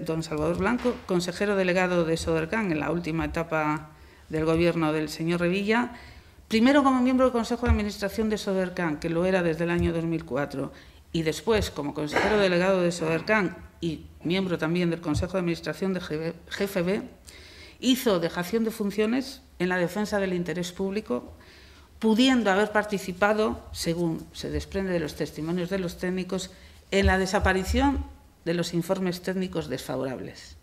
don Salvador Blanco, consejero delegado de Sodercan en la última etapa del gobierno del señor Revilla, primero como miembro del Consejo de Administración de Sodercan, que lo era desde el año 2004, y después como consejero delegado de Sodercan y miembro también del Consejo de Administración de GFB, hizo dejación de funciones en la defensa del interés público, pudiendo haber participado, según se desprende de los testimonios de los técnicos, en la desaparición de los informes técnicos desfavorables.